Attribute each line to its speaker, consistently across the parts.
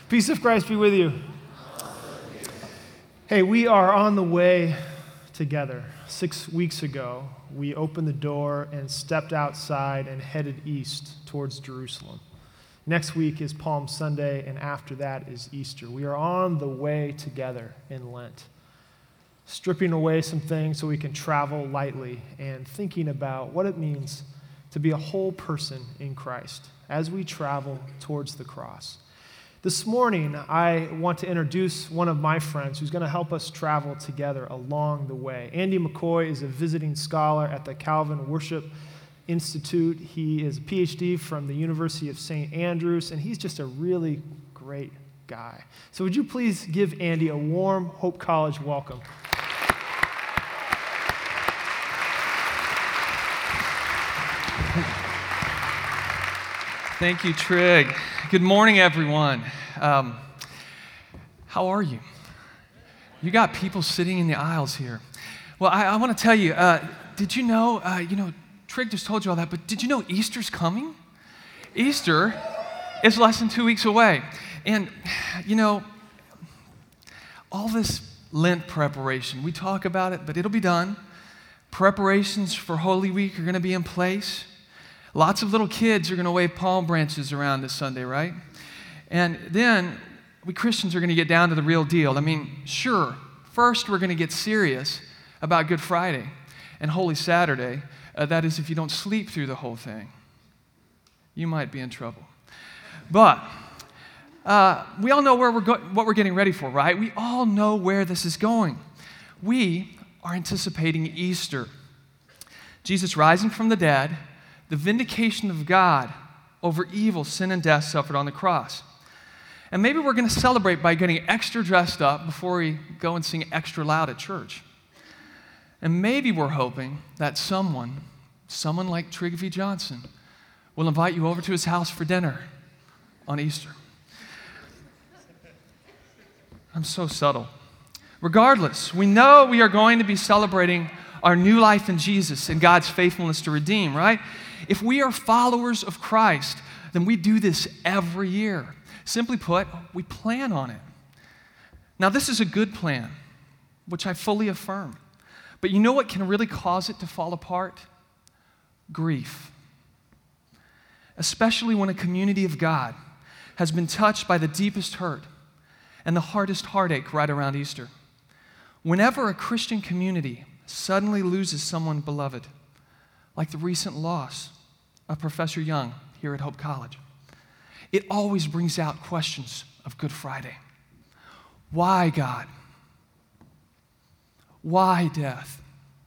Speaker 1: Peace of Christ be with you. Hey, we are on the way together. 6 weeks ago, we opened the door and stepped outside and headed east towards Jerusalem. Next week is Palm Sunday, and after that is Easter. We are on the way together in Lent, stripping away some things so we can travel lightly and thinking about what it means to be a whole person in Christ as we travel towards the cross. This morning, I want to introduce one of my friends who's going to help us travel together along the way. Andy McCoy is a visiting scholar at the Calvin Worship Institute. He is a PhD from the University of St. Andrews, and he's just a really great guy. So would you please give Andy a warm Hope College welcome?
Speaker 2: Thank you, Trig. Good morning, everyone. How are you? You got people sitting in the aisles here. Well, I want to tell you, did you know, Trig just told you all that, but did you know Easter's coming? Easter is less than 2 weeks away. And, all this Lent preparation, we talk about it, but it'll be done. Preparations for Holy Week are going to be in place. Lots of little kids are going to wave palm branches around this Sunday, right? And then we Christians are going to get down to the real deal. Sure, first we're going to get serious about Good Friday and Holy Saturday. That is, if you don't sleep through the whole thing, you might be in trouble. But we all know what we're getting ready for, right? We all know where this is going. We are anticipating Easter. Jesus rising from the dead, the vindication of God over evil, sin, and death suffered on the cross. And maybe we're going to celebrate by getting extra dressed up before we go and sing extra loud at church. And maybe we're hoping that someone like Trig V. Johnson will invite you over to his house for dinner on Easter. I'm so subtle. Regardless, we know we are going to be celebrating our new life in Jesus and God's faithfulness to redeem, right? If we are followers of Christ, then we do this every year. Simply put, we plan on it. Now, this is a good plan, which I fully affirm. But you know what can really cause it to fall apart? Grief. Especially when a community of God has been touched by the deepest hurt and the hardest heartache right around Easter. Whenever a Christian community suddenly loses someone beloved, like the recent loss of Professor Young here at Hope College, it always brings out questions of Good Friday. Why, God? Why death?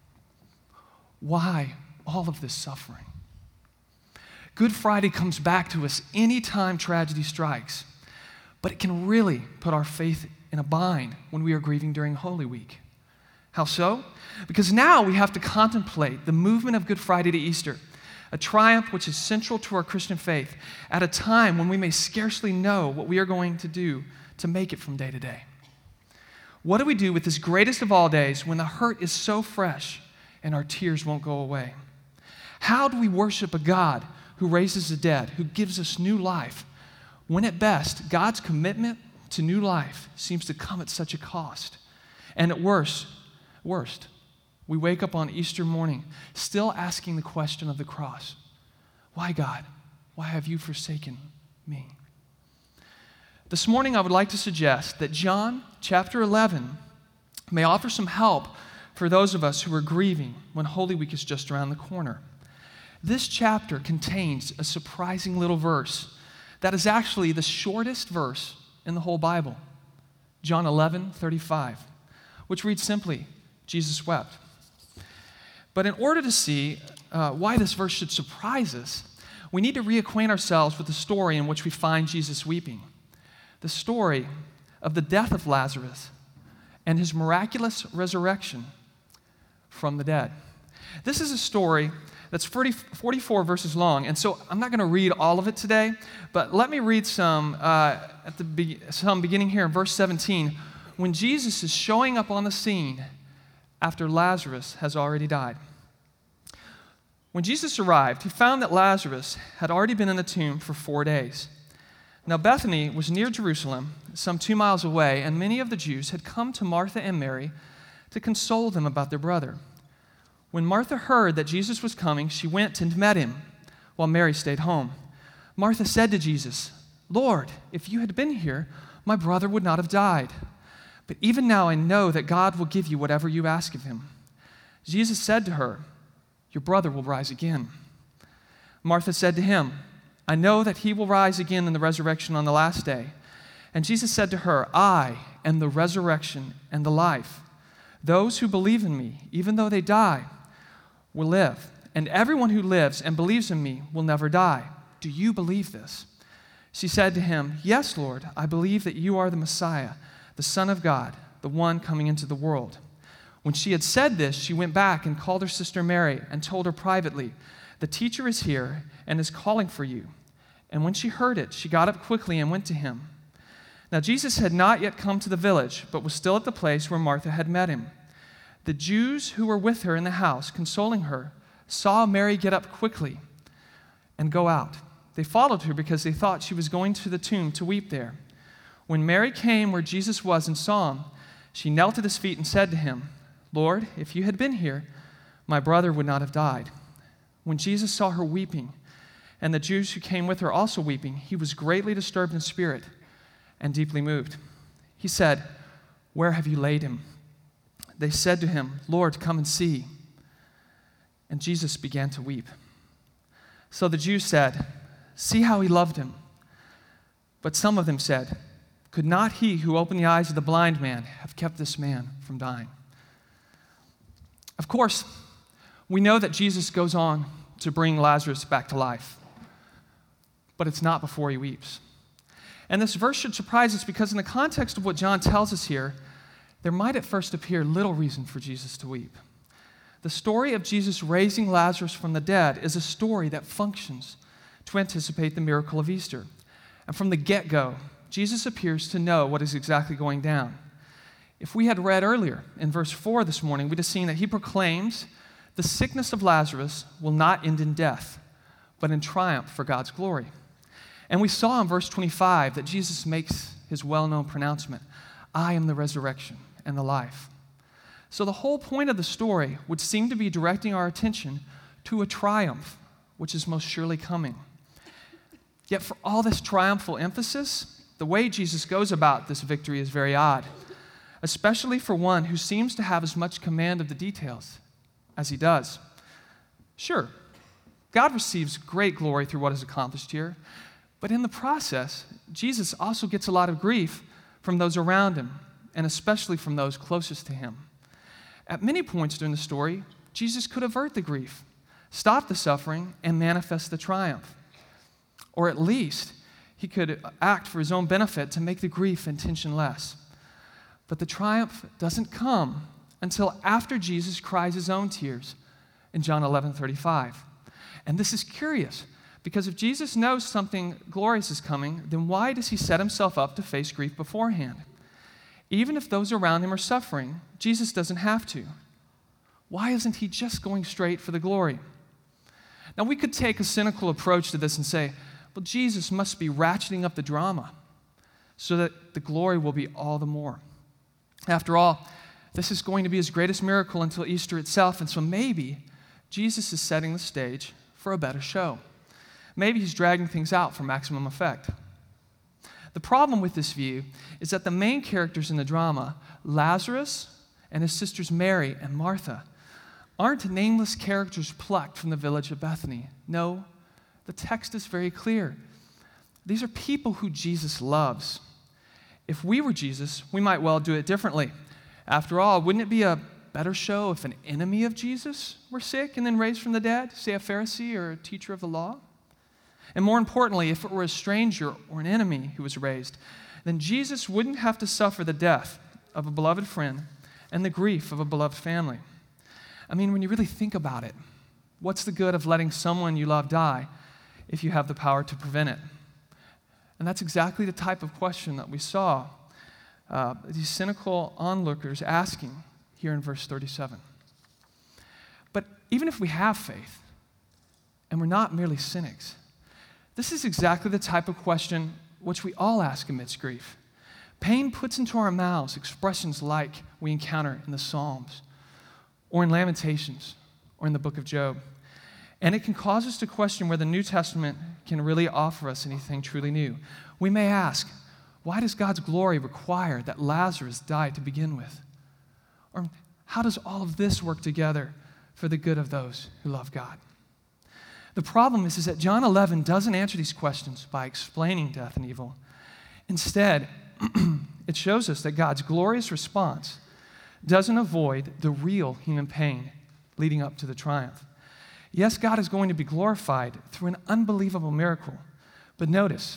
Speaker 2: Why all of this suffering? Good Friday comes back to us anytime tragedy strikes, but it can really put our faith in a bind when we are grieving during Holy Week. How so? Because now we have to contemplate the movement of Good Friday to Easter, a triumph which is central to our Christian faith at a time when we may scarcely know what we are going to do to make it from day to day. What do we do with this greatest of all days when the hurt is so fresh and our tears won't go away? How do we worship a God who raises the dead, who gives us new life, when at best, God's commitment to new life seems to come at such a cost? And at worst, we wake up on Easter morning still asking the question of the cross. Why, God? Why have you forsaken me? This morning I would like to suggest that John chapter 11 may offer some help for those of us who are grieving when Holy Week is just around the corner. This chapter contains a surprising little verse that is actually the shortest verse in the whole Bible. John 11:35, which reads simply, Jesus wept. But in order to see why this verse should surprise us, we need to reacquaint ourselves with the story in which we find Jesus weeping. The story of the death of Lazarus and his miraculous resurrection from the dead. This is a story that's 44 verses long, and so I'm not going to read all of it today, but let me read some beginning here in verse 17, when Jesus is showing up on the scene after Lazarus has already died. When Jesus arrived, he found that Lazarus had already been in the tomb for 4 days. Now Bethany was near Jerusalem, some 2 miles away, and many of the Jews had come to Martha and Mary to console them about their brother. When Martha heard that Jesus was coming, she went and met him, while Mary stayed home. Martha said to Jesus, "Lord, if you had been here, my brother would not have died. But even now I know that God will give you whatever you ask of him." Jesus said to her, "Your brother will rise again." Martha said to him, "I know that he will rise again in the resurrection on the last day." And Jesus said to her, "I am the resurrection and the life. Those who believe in me, even though they die, will live. And everyone who lives and believes in me will never die. Do you believe this?" She said to him, "Yes, Lord, I believe that you are the Messiah, the Son of God, the one coming into the world." When she had said this, she went back and called her sister Mary and told her privately, "The teacher is here and is calling for you." And when she heard it, she got up quickly and went to him. Now Jesus had not yet come to the village, but was still at the place where Martha had met him. The Jews who were with her in the house, consoling her, saw Mary get up quickly and go out. They followed her because they thought she was going to the tomb to weep there. When Mary came where Jesus was and saw him, she knelt at his feet and said to him, "Lord, if you had been here, my brother would not have died." When Jesus saw her weeping, and the Jews who came with her also weeping, he was greatly disturbed in spirit and deeply moved. He said, "Where have you laid him?" They said to him, "Lord, come and see." And Jesus began to weep. So the Jews said, "See how he loved him." But some of them said, "Could not he who opened the eyes of the blind man have kept this man from dying?" Of course, we know that Jesus goes on to bring Lazarus back to life, but it's not before he weeps. And this verse should surprise us because in the context of what John tells us here, there might at first appear little reason for Jesus to weep. The story of Jesus raising Lazarus from the dead is a story that functions to anticipate the miracle of Easter. And from the get-go, Jesus appears to know what is exactly going down. If we had read earlier in verse 4 this morning, we'd have seen that he proclaims the sickness of Lazarus will not end in death, but in triumph for God's glory. And we saw in verse 25 that Jesus makes his well-known pronouncement, "I am the resurrection and the life." So the whole point of the story would seem to be directing our attention to a triumph, which is most surely coming. Yet for all this triumphal emphasis, the way Jesus goes about this victory is very odd, especially for one who seems to have as much command of the details as he does. Sure, God receives great glory through what is accomplished here, but in the process, Jesus also gets a lot of grief from those around him, and especially from those closest to him. At many points during the story, Jesus could avert the grief, stop the suffering, and manifest the triumph. Or at least, he could act for his own benefit to make the grief and tension less. But the triumph doesn't come until after Jesus cries his own tears in John 11:35. And this is curious, because if Jesus knows something glorious is coming, then why does he set himself up to face grief beforehand? Even if those around him are suffering, Jesus doesn't have to. Why isn't he just going straight for the glory? Now, we could take a cynical approach to this and say, well, Jesus must be ratcheting up the drama so that the glory will be all the more. After all, this is going to be his greatest miracle until Easter itself, and so maybe Jesus is setting the stage for a better show. Maybe he's dragging things out for maximum effect. The problem with this view is that the main characters in the drama, Lazarus and his sisters Mary and Martha, aren't nameless characters plucked from the village of Bethany. No, the text is very clear. These are people who Jesus loves. If we were Jesus, we might well do it differently. After all, wouldn't it be a better show if an enemy of Jesus were sick and then raised from the dead, say a Pharisee or a teacher of the law? And more importantly, if it were a stranger or an enemy who was raised, then Jesus wouldn't have to suffer the death of a beloved friend and the grief of a beloved family. I mean, when you really think about it, what's the good of letting someone you love die if you have the power to prevent it? And that's exactly the type of question that we saw these cynical onlookers asking here in verse 37. But even if we have faith, and we're not merely cynics, this is exactly the type of question which we all ask amidst grief. Pain puts into our mouths expressions like we encounter in the Psalms, or in Lamentations, or in the book of Job. And it can cause us to question whether the New Testament can really offer us anything truly new. We may ask, why does God's glory require that Lazarus die to begin with? Or how does all of this work together for the good of those who love God? The problem is that John 11 doesn't answer these questions by explaining death and evil. Instead, it shows us that God's glorious response doesn't avoid the real human pain leading up to the triumph. Yes, God is going to be glorified through an unbelievable miracle. But notice,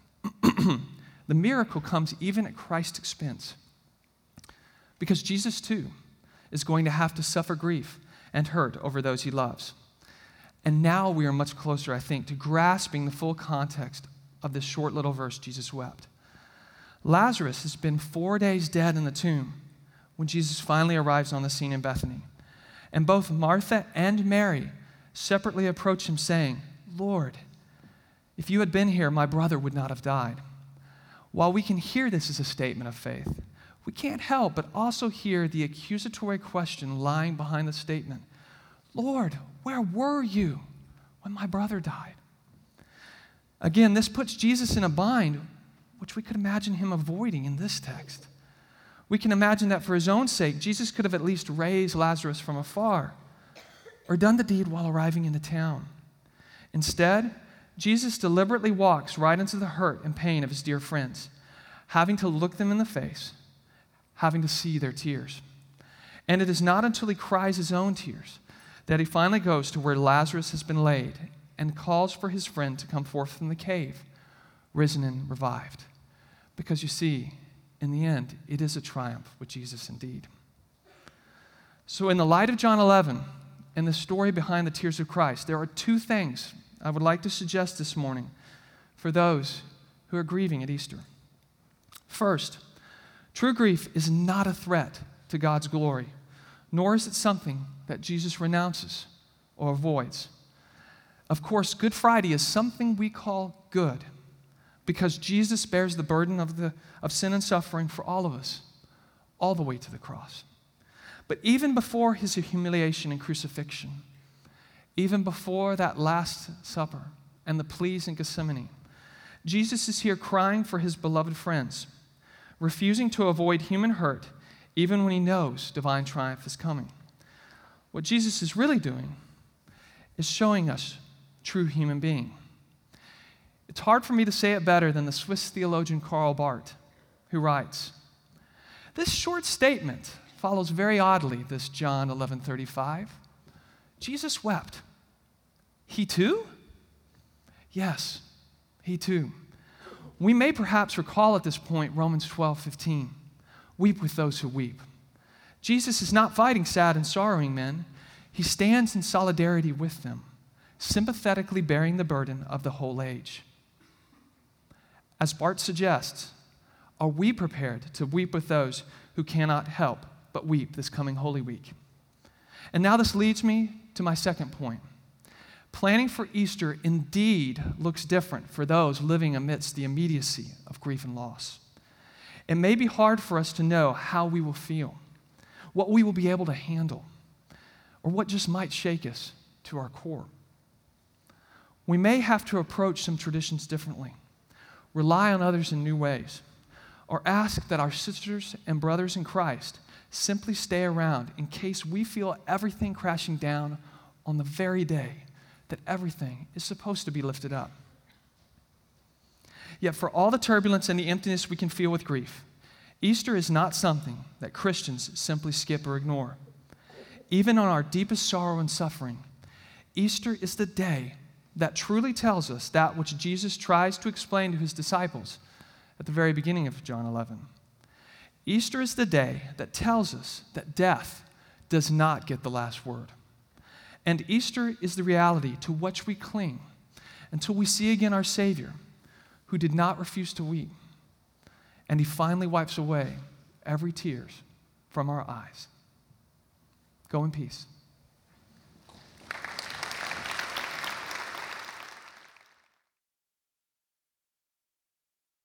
Speaker 2: the miracle comes even at Christ's expense. Because Jesus, too, is going to have to suffer grief and hurt over those he loves. And now we are much closer, I think, to grasping the full context of this short little verse, Jesus wept. Lazarus has been 4 days dead in the tomb when Jesus finally arrives on the scene in Bethany. And both Martha and Mary separately approach him saying, Lord, if you had been here, my brother would not have died. While we can hear this as a statement of faith, we can't help but also hear the accusatory question lying behind the statement. Lord, where were you when my brother died? Again, this puts Jesus in a bind, which we could imagine him avoiding in this text. We can imagine that for his own sake, Jesus could have at least raised Lazarus from afar or done the deed while arriving into town. Instead, Jesus deliberately walks right into the hurt and pain of his dear friends, having to look them in the face, having to see their tears. And it is not until he cries his own tears that he finally goes to where Lazarus has been laid and calls for his friend to come forth from the cave, risen and revived. Because you see, in the end, it is a triumph with Jesus indeed. So in the light of John 11 and the story behind the tears of Christ, there are two things I would like to suggest this morning for those who are grieving at Easter. First, true grief is not a threat to God's glory, nor is it something that Jesus renounces or avoids. Of course, Good Friday is something we call good because Jesus bears the burden of sin and suffering for all of us, all the way to the cross. But even before his humiliation and crucifixion, even before that Last Supper and the pleas in Gethsemane, Jesus is here crying for his beloved friends, refusing to avoid human hurt even when he knows divine triumph is coming. What Jesus is really doing is showing us true human being. It's hard for me to say it better than the Swiss theologian Karl Barth, who writes, this short statement follows very oddly this John 11:35. Jesus wept. He too? Yes, he too. We may perhaps recall at this point Romans 12:15. Weep with those who weep. Jesus is not fighting sad and sorrowing men. He stands in solidarity with them, sympathetically bearing the burden of the whole age. As Barth suggests, are we prepared to weep with those who cannot help but weep this coming Holy Week? And now this leads me to my second point. Planning for Easter indeed looks different for those living amidst the immediacy of grief and loss. It may be hard for us to know how we will feel, what we will be able to handle, or what just might shake us to our core. We may have to approach some traditions differently, rely on others in new ways, or ask that our sisters and brothers in Christ simply stay around in case we feel everything crashing down on the very day that everything is supposed to be lifted up. Yet for all the turbulence and the emptiness we can feel with grief, Easter is not something that Christians simply skip or ignore. Even on our deepest sorrow and suffering, Easter is the day that truly tells us that which Jesus tries to explain to his disciples at the very beginning of John 11. Easter is the day that tells us that death does not get the last word. And Easter is the reality to which we cling until we see again our Savior, who did not refuse to weep, and he finally wipes away every tear from our eyes. Go in peace.